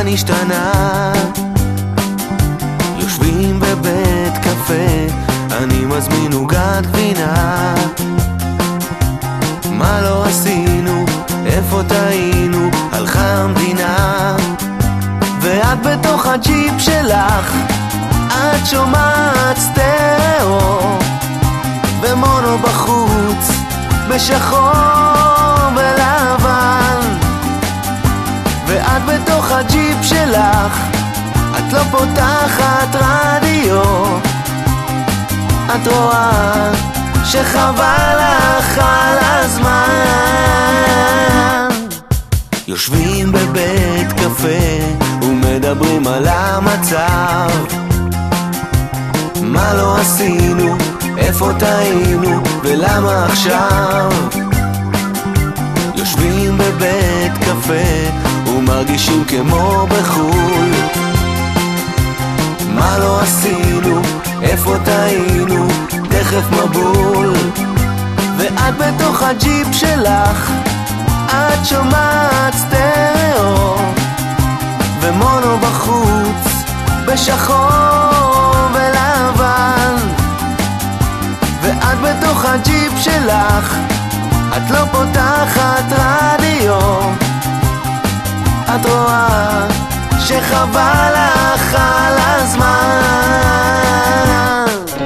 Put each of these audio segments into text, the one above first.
מה נשתנה? יושבים בבית קפה, אני מזמין עוגת גבינה. מה לא עשינו? איפה טעינו? הלכה המדינה. ואת בתוך הג'יפ שלך, את שומעת סטריאו ומונו בחוץ, בשחור ולבן. ואת בתוך הג'יפ שלך, את לא פותחת רדיו. את רואה שחבל לך על הזמן. יושבים בבית קפה ומדברים על המצב. מה לא עשינו? איפה טעינו? ולמה עכשיו? יושבים בבית קפה ומרגישים כמו בחול. מה לא עשינו? איפה טעינו? תכף מבול. ואת בתוך הג'יפ שלך, את שומעת סטריאו ומונו בחוץ, בשחור ולבן. ואת בתוך הג'יפ שלך, את לא פותחת רדיו. את רואה שחבל לך על הזמן.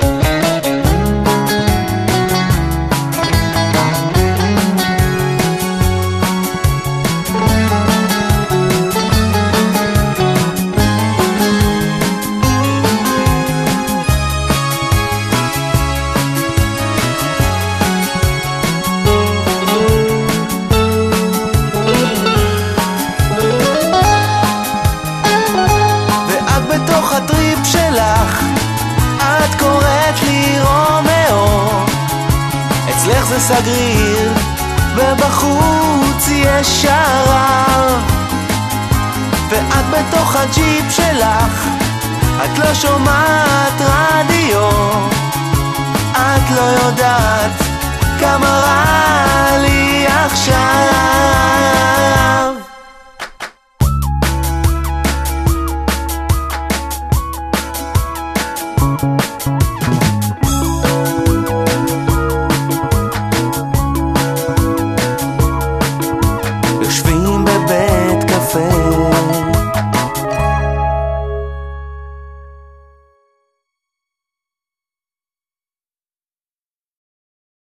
את קוראת לי רומאו, אצלך זה סגריר ובחוץ יש שרב. ואת בתוך הג'יפ שלך, את לא שומעת רדיו. את לא יודעת כמה רע